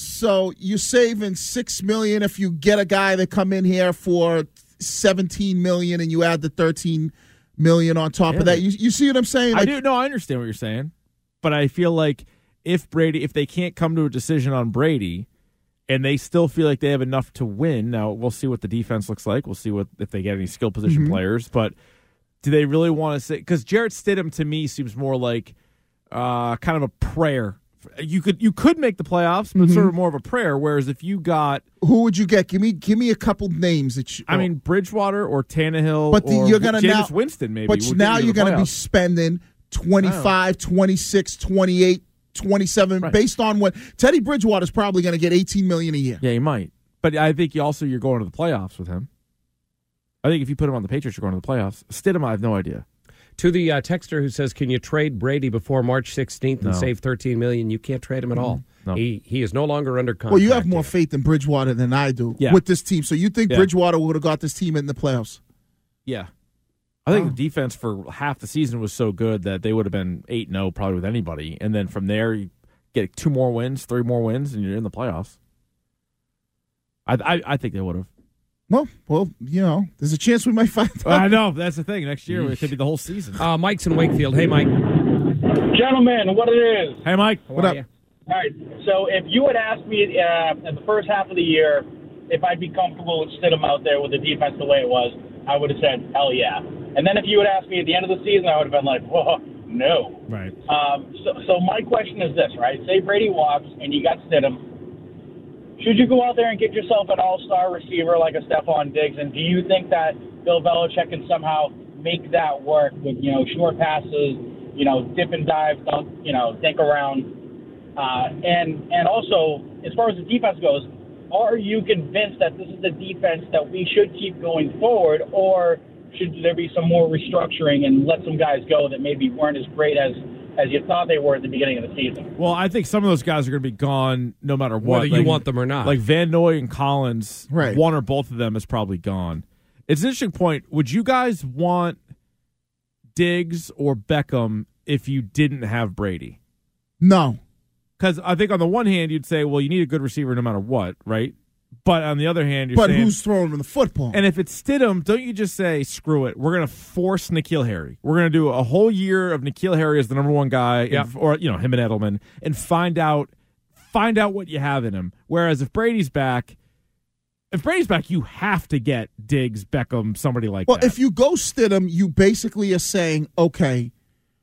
S6: So you're saving six million if you get a guy that come in here for seventeen million, and you add the thirteen million on top
S7: Yeah,
S6: of that.
S7: but-
S6: You, you see what I'm saying?
S7: I
S6: Like,
S7: do. No, I understand what you're saying, but I feel like if Brady, if they can't come to a decision on Brady, and they still feel like they have enough to win. Now we'll see what the defense looks like. We'll see what if they get any skill position
S6: Mm-hmm.
S7: players. But do they really want to say? Because Jarrett Stidham to me seems more like uh, kind of a prayer. You could you could make the playoffs, but
S6: Mm-hmm.
S7: sort of more of a prayer. Whereas if you got,
S6: who would you get? Give me give me a couple names that you,
S7: I mean, Bridgewater or Tannehill,
S6: But the-
S7: or
S6: you're gonna
S7: Jameis
S6: now-
S7: Winston maybe.
S6: but
S7: would get
S6: now
S7: you
S6: you're
S7: to the
S6: going to be
S7: playoffs.
S6: spending twenty-five, twenty-six, twenty-eight, twenty-seven
S7: Right.
S6: based on what Teddy Bridgewater's probably going to get eighteen million a year.
S7: Yeah, he might. But I think you also you're going to the playoffs with him. I think if you put him on the Patriots, you're going to the playoffs. Stidham, I have no idea.
S4: To the uh, texter who says, "Can you trade Brady before March sixteenth and
S7: No.
S4: save thirteen million dollars?" You can't trade him at all.
S7: No.
S4: He he is no longer under contract.
S6: Well, you have more
S4: here.
S6: faith in Bridgewater than I do
S7: Yeah.
S6: with this team. So you think
S7: Yeah.
S6: Bridgewater would have got this team in the playoffs?
S7: Yeah. I think the defense for half the season was so good that they would have been eight and oh probably with anybody. And then from there, you get two more wins, three more wins, and you're in the playoffs. I I, I think they would have.
S6: Well, well, you know, there's a chance we might find out.
S7: I know. That's the thing. Next year, it could be the whole season.
S4: Uh, Mike's in Wakefield. Hey, Mike.
S11: Gentlemen, what it is.
S7: Hey, Mike.
S4: How
S6: What
S4: are
S6: up?
S4: you?
S11: All right, so if you had asked me uh, in the first half of the year if I'd be comfortable with Stidham out there with the defense the way it was, I would have said, hell yeah. And then if you had asked me at the end of the season, I would have been like, whoa, no.
S7: Right.
S11: Um, so, so my question is this, right? Say Brady walks and you got Stidham. Should you go out there and get yourself an all-star receiver like a Stephon Diggs? And do you think that Bill Belichick can somehow make that work with, you know, short passes, you know, dip and dive, dunk, you know, dink around. Uh, and, and also, as far as the defense goes, are you convinced that this is the defense that we should keep going forward, or should there be some more restructuring and let some guys go that maybe weren't as great as, as you thought they were at the beginning of the season?
S7: Well, I think some of those guys are going to be gone no matter what.
S4: Whether
S7: like,
S4: you want them or not.
S7: Like Van Noy and Collins,
S6: right.
S7: one or both of them is probably gone. It's an interesting point. Would you guys want Diggs or Beckham if you didn't have Brady?
S6: No.
S7: Because I think on the one hand, you'd say, well, you need a good receiver no matter what, right? But on the other hand, you're
S6: but
S7: saying...
S6: But who's throwing him the football?
S7: And if it's Stidham, don't you just say, screw it. We're going to force N'Keal Harry. We're going to do a whole year of N'Keal Harry as the number one guy,
S4: yep.
S7: and, or, you know, him and Edelman, and find out find out what you have in him. Whereas if Brady's back... If Brady's back, you have to get Diggs, Beckham, somebody like
S6: well,
S7: that.
S6: Well, if you go Stidham, you basically are saying, okay,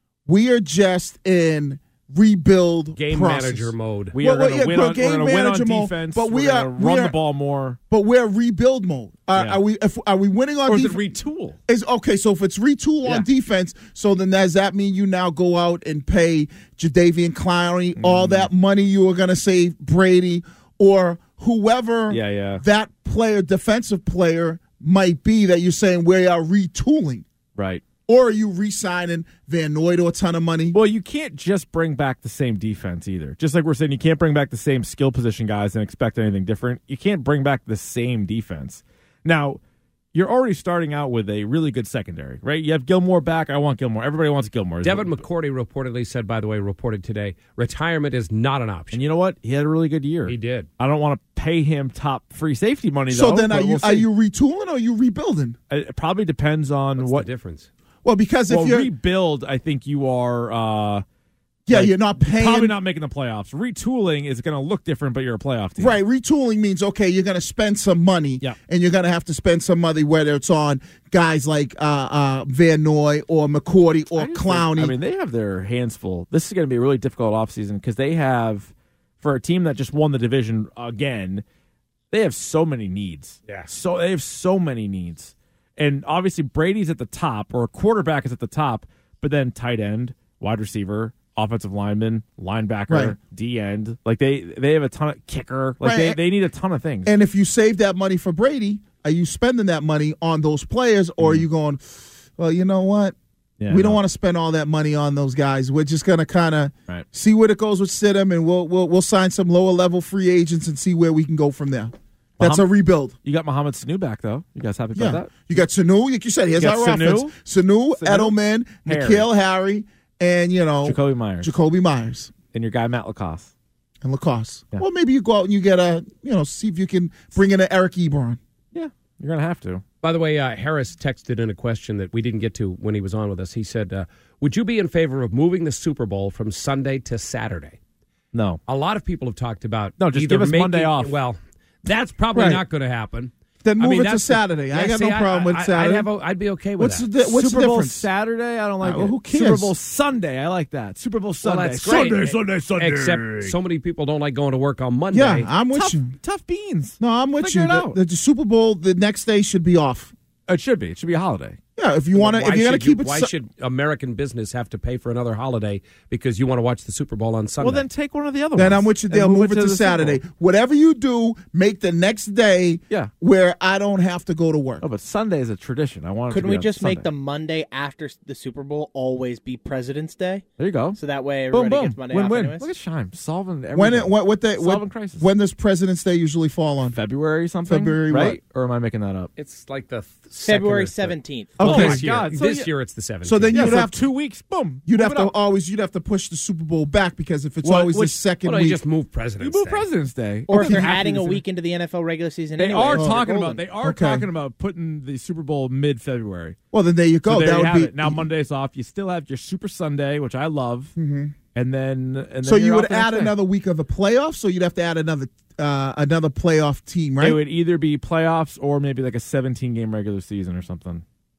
S6: we are just in... rebuild
S4: game
S6: process.
S4: manager mode.
S7: We
S6: well,
S7: are going to
S6: yeah,
S7: win, on,
S6: game
S7: win on
S6: manager
S7: defense.
S6: Mode, but we
S7: we're
S6: are
S7: run
S6: we are,
S7: the ball more.
S6: But we're rebuild mode. Uh,
S7: yeah.
S6: Are we? If, are we winning on
S7: or is
S6: def-
S7: it retool?
S6: Is okay. So if it's retool
S7: yeah.
S6: on defense, so then does that mean you now go out and pay Jadeveon Clowney mm. all that money you were going to save Brady or whoever
S7: yeah, yeah.
S6: that player, defensive player might be that you're saying we are retooling,
S7: right?
S6: Or are you re-signing Van Noy to a ton of money?
S7: Well, you can't just bring back the same defense either. Just like we're saying, you can't bring back the same skill position guys and expect anything different. You can't bring back the same defense. Now, you're already starting out with a really good secondary, right? You have Gilmore back. I want Gilmore. Everybody wants Gilmore.
S4: Devin McCourty reportedly said, by the way, reported today, retirement is not an option.
S7: And you know what? He had a really good year.
S4: He did.
S7: I don't want to pay him top free safety money,
S6: so
S7: though.
S6: So then are you,
S7: we'll
S6: are you retooling or are you rebuilding?
S7: It probably depends on
S4: What's
S7: what
S4: the difference.
S6: Well, because if
S7: well,
S6: you're
S7: rebuild, I think you are. Uh,
S6: yeah,
S7: like,
S6: you're not paying.
S7: Probably not making the playoffs. Retooling is going to look different, but you're a playoff team.
S6: Right. Retooling means okay, you're going to spend some money,
S7: yeah.
S6: and you're going to have to spend some money, whether it's on guys like uh, uh, Van Noy or McCourty or Clowney.
S7: Think, I mean, they have their hands full. This is going to be a really difficult offseason because they have, for a team that just won the division again, they have so many needs.
S4: Yeah.
S7: So they have so many needs. And obviously Brady's at the top, or a quarterback is at the top, but then tight end, wide receiver, offensive lineman, linebacker,
S6: right.
S7: D end. Like they they have a ton of kicker. Like
S6: right.
S7: they, they need a ton of things.
S6: And if you save that money for Brady, are you spending that money on those players, or mm. are you going, well, you know what?
S7: Yeah,
S6: we
S7: no.
S6: don't want to spend all that money on those guys. We're just going to kind of
S7: right.
S6: see where it goes with Stidham, and we'll we'll we'll sign some lower level free agents and see where we can go from there. That's
S7: Muhammad,
S6: a rebuild.
S7: You got Mohamed Sanu back, though. You guys happy
S6: yeah.
S7: about that?
S6: You got Sanu, like you said. Here's
S7: you
S6: our
S7: Sanu,
S6: offense. Sanu,
S7: Sanu
S6: Edelman, N'Keal Harry, and, you know.
S7: Jacoby Myers.
S6: Jacoby Myers.
S7: And your guy, Matt Lacoste.
S6: And Lacoste.
S7: Yeah.
S6: Well, maybe you go out and you get a, you know, see if you can bring in an Eric Ebron.
S7: Yeah, you're going to have to.
S4: By the way, uh, Harris texted in a question that we didn't get to when he was on with us. He said, uh, would you be in favor of moving the Super Bowl from Sunday to Saturday?
S7: No.
S4: A lot of people have talked about
S7: No, just
S4: either
S7: give us
S4: making,
S7: Monday off.
S4: Well, that's probably
S6: right.
S4: not going to happen.
S6: Then move
S4: I mean,
S6: it to Saturday.
S4: The,
S6: I
S4: yeah,
S6: got
S4: see,
S6: no problem
S4: I,
S6: with
S4: I,
S6: Saturday.
S4: I'd, have a, I'd be okay with
S6: what's
S4: that.
S6: The, what's
S7: Super
S6: the
S7: Bowl
S6: difference?
S7: Saturday? I don't like
S6: uh,
S7: it.
S6: Who cares?
S7: Super Bowl Sunday. I like that. Super Bowl Sunday.
S4: Well, that's great.
S7: Sunday, Sunday, Sunday.
S4: Except so many people don't like going to work on Monday.
S6: Yeah, I'm with
S7: tough,
S6: you.
S7: Tough beans.
S6: No, I'm with
S7: Figure
S6: you.
S7: it out.
S6: The, the Super Bowl, the next day should be off.
S7: It should be. It should be a holiday.
S6: Yeah, if you want to, if you're going to keep it.
S4: Why
S6: su-
S4: should American business have to pay for another holiday because you want to watch the Super Bowl on Sunday?
S7: Well, then take one of the other
S6: Then
S7: ones.
S6: I'm with you.
S7: and
S6: They'll move,
S7: it
S6: it to,
S7: the
S6: Saturday.
S7: Super Bowl.
S6: Whatever you do, make the next day
S7: Yeah.
S6: where I don't have to go to work.
S7: Oh, but Sunday is a tradition. I want. It
S9: Couldn't
S7: to be
S9: we
S7: on
S9: just
S7: Sunday.
S9: make the Monday after the Super Bowl always be President's Day?
S7: There you go.
S9: So that way
S7: Boom,
S9: everybody
S7: boom.
S9: gets Monday
S7: win,
S9: off
S7: win.
S9: anyways?
S7: Look at Shime solving everything.
S6: When it, what, what they,
S7: solving
S6: what,
S7: crisis.
S6: when does President's Day usually fall on?
S7: February something?
S6: February
S7: right?
S6: what?
S7: Or am I making that up?
S4: it's like the th- second
S9: February
S4: or third.
S9: seventeenth.
S6: Okay.
S7: Oh my
S4: This year,
S7: God. So
S4: this
S7: you-
S4: year it's the seventeenth.
S6: So then
S7: Yeah,
S6: you'd
S7: so
S6: have to
S7: two weeks. Boom.
S6: you'd
S7: Move
S6: have
S7: it
S6: to
S7: up.
S6: always you'd have to push the Super Bowl back because if it's
S7: What-
S6: always the
S7: which-
S6: second
S4: Well, no, you
S6: week,
S4: just move
S7: You
S4: President's
S7: move
S4: Day.
S7: President's Day.
S9: Or
S7: It
S9: if they're
S7: doesn't have to
S9: adding
S7: be
S9: a
S7: the
S9: week into the N F L regular season
S7: They
S9: anyway.
S7: are
S9: so
S7: talking
S9: they're
S7: about.
S9: golden.
S7: They are
S6: Okay.
S7: talking about putting the Super Bowl mid-February.
S6: well then there you go.
S7: So there
S6: that
S7: you
S6: would
S7: have
S6: be
S7: it. Now Monday's off. You still have your Super Sunday, which I love,
S6: Mm-hmm.
S7: and then and then
S6: So
S7: you're
S6: you
S7: off
S6: would
S7: the next
S6: add
S7: day.
S6: another week of the playoffs, so you'd have to add another uh, another playoff team, right?
S7: It would either be playoffs or maybe like a seventeen game regular season or something.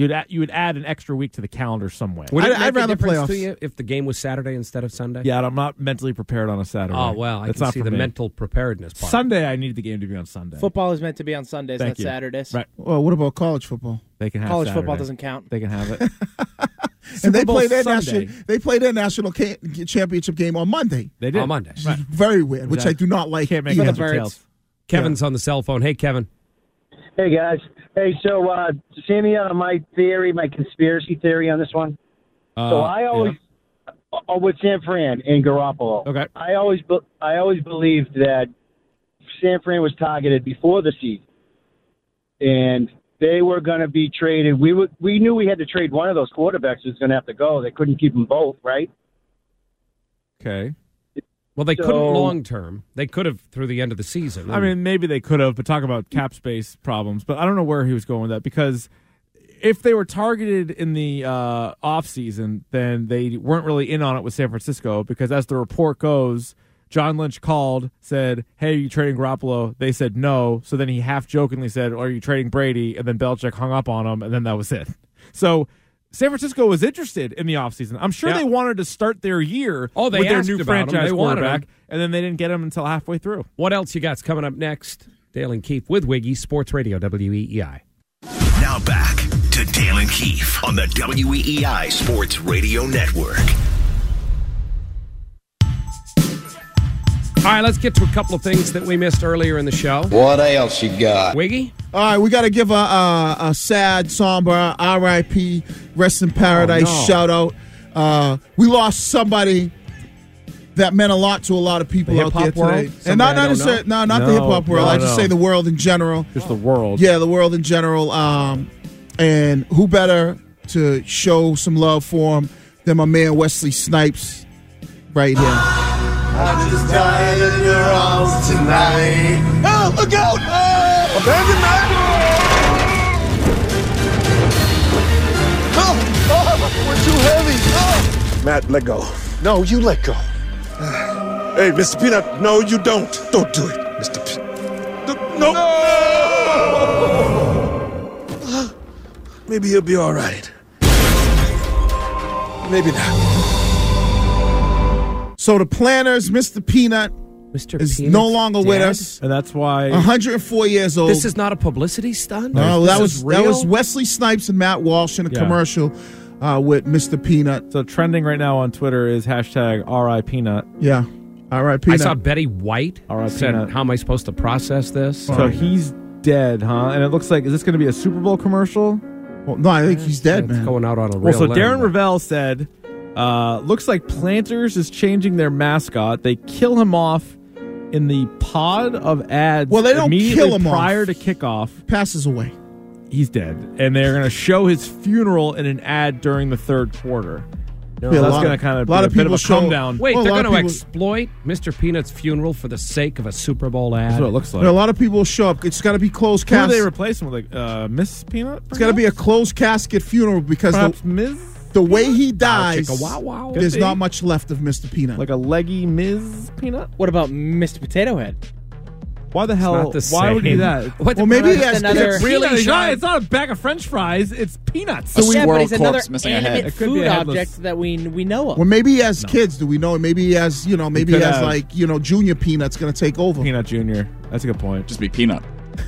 S7: You'd add, you would add an extra week to the calendar some way.
S4: Would it
S6: I'd-
S4: make
S6: I'd rather
S4: a difference
S6: playoffs.
S4: to you if the game was Saturday instead of Sunday?
S7: Yeah, I'm not mentally prepared on a Saturday.
S4: Oh, well, I
S7: That's
S4: can
S7: not
S4: see
S7: for
S4: the
S7: me.
S4: mental preparedness part.
S7: Sunday, I need the game to be on Sunday.
S9: Football is meant to be on Sundays,
S7: Thank
S9: not
S7: you.
S9: Saturdays.
S7: Right.
S6: Well, what about college football?
S7: They can have
S9: College
S7: Saturday.
S9: football doesn't count.
S7: They can have it.
S6: And they
S7: Super Bowl
S6: play their
S7: Sunday.
S6: national they play their national ca- championship game on Monday.
S7: They did.
S4: On Monday.
S6: Which is very weird, which I do not like.
S7: Can't make
S6: either.
S7: heads or tails.
S4: Kevin's on the cell phone. Hey, Kevin.
S12: Hey, guys. Hey, so uh, see me on my theory, my conspiracy theory on this one.
S7: Uh,
S12: so I always, uh, with San Fran and Garoppolo,
S7: okay.
S12: I always, be, I always believed that San Fran was targeted before the season, and they were going to be traded. We would, we knew we had to trade one of those quarterbacks who was going to have to go. They couldn't keep them both, right?
S7: Okay.
S4: Well, they
S12: So-
S4: couldn't long term. They could have through the end of the season.
S7: I mean, maybe they could have, but talk about cap space problems. But I don't know where he was going with that, because if they were targeted in the uh, offseason, then they weren't really in on it with San Francisco, because as the report goes, John Lynch called, said, hey, are you trading Garoppolo? They said no. So then he half-jokingly said, are you trading Brady? And then Belichick hung up on him, and then that was it. So San Francisco was interested in the offseason. I'm sure
S4: Yeah.
S7: they wanted to start their year
S4: Oh, they
S7: with their
S4: asked
S7: new
S4: about him.
S7: franchise
S4: They wanted
S7: quarterback,
S4: him.
S7: and then they didn't get him until halfway through.
S4: What else you got's coming up next? Dale and Keefe with Wiggy, Sports Radio, W E E I.
S3: Now back to Dale and Keefe on the W E E I Sports Radio Network.
S4: All right, let's get to a couple of things that we missed earlier in the show.
S13: What else you got?
S4: Wiggy?
S6: All right, we got to give a, a, a sad, somber R I P, rest in paradise
S4: Oh, no.
S6: shout out. Uh, we lost somebody that meant a lot to a lot of people
S4: The
S6: out there
S4: hip-hop
S6: today.
S4: world?
S6: And not,
S4: Somebody I
S6: not
S4: don't
S6: necessarily,
S4: know?
S6: no, not the
S7: No,
S6: hip hop world.
S7: no,
S6: I just
S7: no.
S6: say the world in general.
S7: Just the world.
S6: Yeah, the world in general. Um, and who better to show some love for him than my man Wesley Snipes right here.
S14: I just died in your arms tonight. Oh, look out! Oh, abandon that! Oh, oh, we're too heavy. Oh. Matt, let go. No, you let go. Hey, Mister Peanut, no, you don't. Don't do it, Mister Peanut. No. no. Maybe he'll be all right. Maybe not.
S6: So the planners, Mister Peanut,
S4: Mister
S6: is
S4: Peanut's
S6: no longer with
S4: dead?
S6: us.
S7: And that's why
S6: one hundred four years old.
S4: This is not a publicity stunt?
S6: No,
S4: This
S6: that
S4: is
S6: was
S4: real?
S6: that was Wesley Snipes and Matt Walsh in a
S7: Yeah.
S6: commercial uh, with Mister Peanut.
S7: So trending right now on Twitter is hashtag R I Peanut.
S6: Yeah. All right,
S4: I
S6: Peanut.
S4: saw Betty White
S7: All right,
S4: said,
S7: Peanut.
S4: how am I supposed to process this?
S7: So he's dead, huh? And it looks like, is this going to be a Super Bowl commercial?
S6: Well, no, I think he's dead,
S4: It's
S6: man.
S4: going out on a real
S7: Well, so
S4: limb.
S7: Darren Ravel said, uh, looks like Planters is changing their mascot. They kill him off in the pod of ads.
S6: Well, they don't
S7: immediately
S6: kill him off.
S7: prior to kickoff.
S6: Passes away.
S7: He's dead, and they're going to show his funeral in an ad during the third quarter.
S4: No,
S6: Yeah, a
S7: that's
S6: lot
S7: going
S6: of-
S7: to kind of
S6: a lot
S7: be a
S6: of
S7: bit of
S6: people
S7: a
S6: show-
S7: come down.
S4: Wait,
S6: Well, a
S4: they're
S6: lot
S4: going
S6: of
S4: to
S6: people-
S4: exploit Mister Peanut's funeral for the sake of a Super Bowl ad?
S7: That's what it looks like.
S6: There are a lot of people show up. It's got to be closed
S7: Who do
S6: casket.
S7: they replace him with? Like uh, Miss Peanut?
S6: It's got to be a closed casket funeral because
S7: Perhaps
S6: the,
S7: Miz?
S6: the way he dies,
S4: chicka wow wow.
S6: there's
S7: Could be.
S6: not much left of Mister Peanut.
S7: Like a leggy Miz Peanut?
S9: What about Mister Potato Head?
S7: Why the hell?
S4: not the
S7: why would he do
S4: same.
S7: that?
S4: What
S6: well, maybe he
S9: That's
S6: has
S9: another-
S6: kids.
S4: Really,
S7: Peanut, it's, not,
S4: Sean?
S7: it's not a bag of French fries. It's peanuts.
S9: So yeah, but
S15: Squirrel
S9: he's another
S15: corpse missing a head.
S9: animate
S7: It could be
S9: food
S7: a headless-
S9: object that we we know of.
S6: Well, maybe he has kids. Do we know? Maybe he has, you know, maybe he,
S7: could
S6: has
S7: have.
S6: like, you know, Junior Peanut's going to take over.
S7: Peanut Junior That's a good point.
S15: Just be Peanut.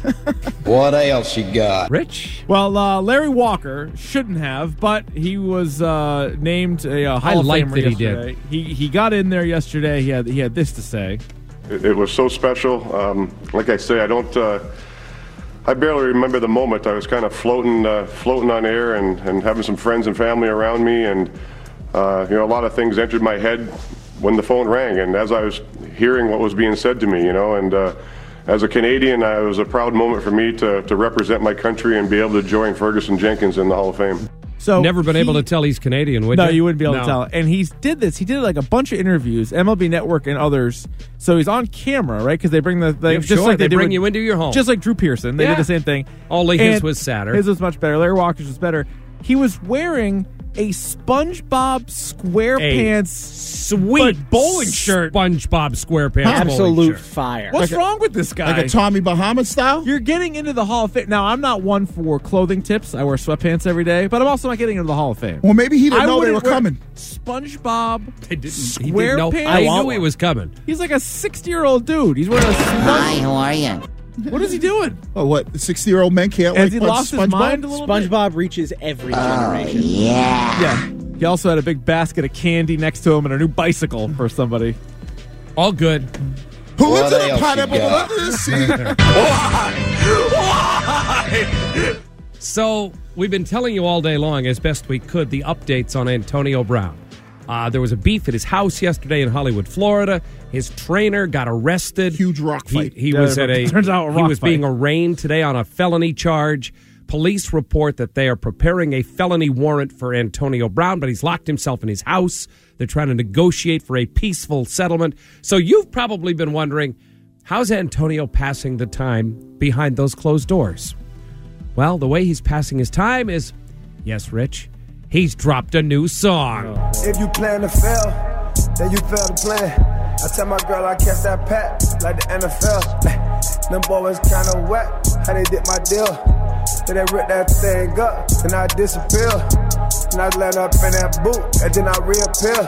S13: What else you got?
S4: Rich?
S7: Well, uh, Larry Walker shouldn't have, but he was uh, named a uh, Hall
S4: I
S7: of
S4: like
S7: Famer
S4: that he did.
S7: yesterday. He he got in there yesterday. He had he had this to say.
S16: It, it was so special. Um, like I say, I don't. Uh, I barely remember the moment. I was kind of floating, uh, floating on air, and, and having some friends and family around me, and uh, you know, a lot of things entered my head when the phone rang, and as I was hearing what was being said to me, you know, and uh, as a Canadian, I, it was a proud moment for me to to represent my country and be able to join Ferguson Jenkins in the Hall of Fame.
S7: So
S4: Never been
S7: he-
S4: tel to tell he's Canadian, would
S7: no,
S4: you?
S7: you wouldn't be able
S4: No.
S7: to tell. And he did this. He did like a bunch of interviews, M L B Network and others. So he's on camera, right? Because they bring the they,
S4: Yeah,
S7: just
S4: sure.
S7: like they,
S4: They
S7: do
S4: bring
S7: with-
S4: you into your home.
S7: just like Drew Pearson. They
S4: Yeah.
S7: did the same thing.
S4: Only his
S7: And
S4: was sadder.
S7: His was much better. Larry Walker's was better. He was wearing a SpongeBob SquarePants
S4: sweet
S7: bowling shirt.
S4: SpongeBob SquarePants
S9: Absolute
S4: bowling shirt.
S9: fire.
S7: What's
S6: Like a-
S7: wrong with this guy?
S6: Like a Tommy Bahama style?
S7: You're getting into the Hall of Fame. Now, I'm not one for clothing tips. I wear sweatpants every day, but I'm also not getting into the Hall of Fame.
S6: Well, maybe he didn't
S7: I
S6: know they were
S7: wouldn't wear
S6: coming.
S7: SpongeBob
S4: They didn't, he didn't know.
S7: SquarePants.
S4: I knew he was coming.
S7: He's like a sixty-year-old dude. He's wearing a
S15: Hi, how are you?
S7: What is he doing?
S6: Oh, what? sixty-year-old men can't
S7: Has
S6: like
S7: he
S6: punch
S7: lost his
S6: SpongeBob?
S7: mind a little bit?
S9: SpongeBob reaches every generation.
S15: Yeah.
S7: Yeah. He also had a big basket of candy next to him and a new bicycle for somebody.
S4: All good.
S6: Who
S13: What
S6: lives in a
S13: else you
S6: pineapple
S13: got?
S6: under the sea?
S4: So we've been telling you all day long, as best we could, the updates on Antonio Brown. Uh, there was a beef at his house yesterday in Hollywood, Florida. His trainer got arrested.
S6: Huge rock fight.
S4: He, he
S7: Yeah,
S4: was at a.
S7: turns out a
S4: he
S7: rock
S4: was
S7: fight.
S4: being arraigned today on a felony charge. Police report that they are preparing a felony warrant for Antonio Brown, but he's locked himself in his house. They're trying to negotiate for a peaceful settlement. So you've probably been wondering, how's Antonio passing the time behind those closed doors? Well, the way he's passing his time is, yes, Rich, he's dropped a new song.
S17: If you plan to fail, then you fail to plan. I tell my girl I catch that pat like the N F L. Them boys kinda wet, how they did my deal. Then they rip that thing up, and I disappear. And I land up in that boot, and then I reappear.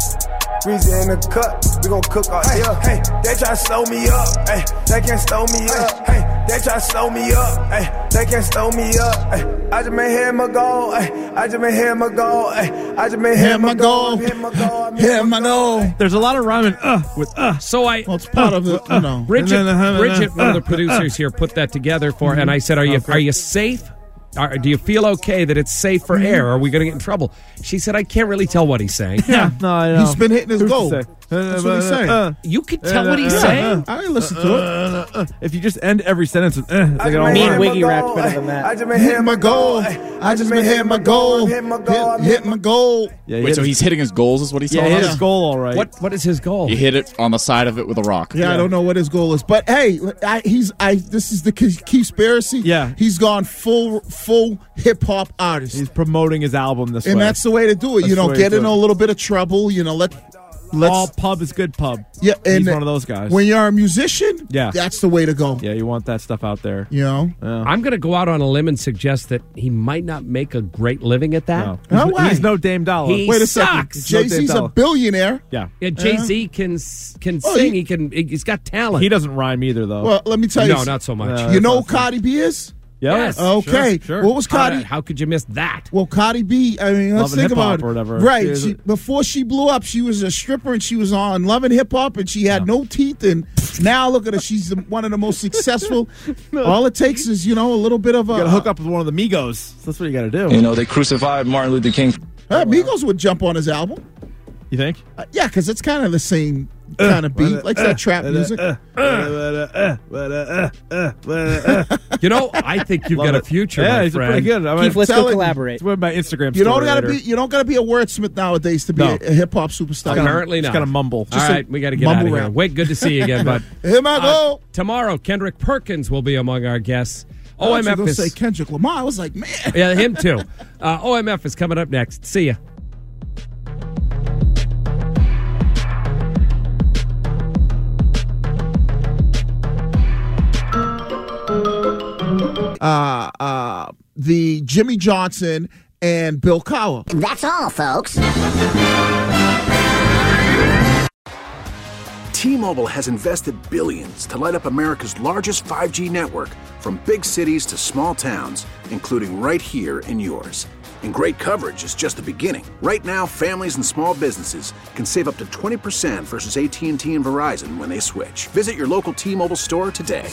S17: Reason in the cut, we gon' cook all year. Hey, they try to slow me up, hey, they can't slow me up. Hey, they try to slow me up, hey, they can't slow me up. Hey, I just made him a goal, hey, I just made him a goal, hey, I just made him a goal, him a goal,
S6: him a goal.
S7: There's a lot of rhyming uh with uh.
S4: So I,
S6: Well, it's part of the, you know.
S4: Bridget, Bridget, one of the producers here, put that together for, and I said, "Are you are you safe? Are, do you feel okay that it's safe for air? Are we going to get in trouble?" She said, "I can't really tell what he's saying."
S7: Yeah, no, I know.
S6: He's been hitting his
S7: Who's to
S6: goal.
S7: say?
S6: That's what he's saying.
S7: Uh,
S4: You could tell what he's
S7: uh,
S4: saying.
S6: I didn't listen to it.
S7: uh, if you just end every sentence with uh, it's like it all
S9: Me
S7: rhymes.
S9: and Wiggy rapped better than
S17: I
S9: that.
S17: just made
S6: Hit
S17: him
S6: my
S17: a
S6: goal.
S17: goal.
S6: I just been hitting my goal.
S17: Hit my goal.
S6: Hit, hit my goal.
S7: Yeah, he
S18: Wait,
S7: hit
S18: so
S7: his-
S18: he's hitting his goals is what he's
S7: yeah,
S18: telling
S7: he hit
S18: us?
S7: his goal all right.
S4: What what is his goal?
S18: He hit it on the side of it with a rock.
S6: Yeah, I don't know what his goal is, but hey, I, he's I. This is the conspiracy.
S7: Yeah.
S6: he's gone full full hip hop artist,
S7: He's promoting his album this
S6: and
S7: way.
S6: that's the way to do it.
S7: That's
S6: you know,
S7: the way
S6: get
S7: to
S6: in
S7: do
S6: a
S7: it.
S6: little bit of trouble. You know, let let's
S7: all pub is good pub.
S6: yeah. And
S7: He's one of those guys.
S6: When you're a musician,
S7: Yeah.
S6: that's the way to go.
S7: Yeah, you want that stuff out there.
S6: You know,
S7: Yeah.
S4: I'm going to go out on a limb and suggest that he might not make a great living at that.
S7: No.
S6: Huh,
S7: He's,
S6: why?
S7: he's no Dame Dollar.
S4: He
S6: wait a
S4: sucks.
S6: second. Jay Z's a billionaire.
S7: Yeah.
S4: Yeah, Jay Z can s- can
S6: Oh,
S4: sing.
S6: he-
S4: He can. He's got talent.
S7: He doesn't rhyme either, though.
S6: Well, let me tell you.
S4: no, not so much.
S7: No.
S6: You know who
S7: That's awesome.
S6: Cardi B is?
S7: yeah.
S4: yes.
S6: Okay.
S7: Sure, sure.
S6: What was
S4: How,
S6: Cardi?
S4: did- how could you miss that?
S6: Well, Cardi B, I mean, let's
S7: Love and
S6: think
S7: Hip Hop
S6: about it.
S7: or whatever.
S6: Right.
S7: She is
S6: She,
S7: a-
S6: before she blew up, she was a stripper and she was on Love and Hip Hop and she had no teeth. And now look at her. She's the, one of the most successful. All it takes is, you know, a little bit of a.
S7: You gotta hook up with one of the Migos. That's what you gotta do.
S19: You know, they crucified Martin Luther King.
S6: Uh, Migos would jump on his album.
S7: You think?
S6: Uh, yeah, because it's kind of the same kind of beat, like that trap music.
S4: You know, I think you've
S7: Love
S4: got a
S7: it.
S4: future,
S7: Yeah,
S4: my
S7: he's
S4: friend.
S7: pretty good. I
S9: Keith, let's
S6: tell
S9: go
S6: it-
S9: collaborate.
S7: It's with my Instagram
S6: You
S7: story
S6: don't gotta
S7: later.
S6: be. You don't gotta be a wordsmith nowadays to be
S7: No.
S6: a, a hip hop superstar.
S4: Apparently
S7: Just
S4: not.
S7: gotta mumble.
S4: All
S6: Just a
S4: right, we got to get
S6: mumble
S4: out of here.
S6: rap.
S4: Wait, good to see you again, bud.
S6: Here I
S4: Uh,
S6: go.
S4: tomorrow, Kendrick Perkins will be among our guests.
S6: I thought you were
S4: O M F
S6: gonna
S4: is
S6: say Kendrick Lamar. I was like, man.
S4: yeah, him too. Uh, O M F is coming up next. See ya.
S6: Uh, uh, the Jimmy Johnson and Bill Cowher.
S15: That's all, folks.
S1: T-Mobile has invested billions to light up America's largest five G network, from big cities to small towns, including right here in yours. And great coverage is just the beginning. Right now, families and small businesses can save up to twenty percent versus A T and T and Verizon when they switch. Visit your local T-Mobile store today.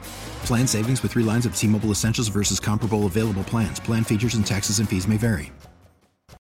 S2: Plan savings with three lines of T-Mobile Essentials versus comparable available plans. Plan features and taxes and fees may vary.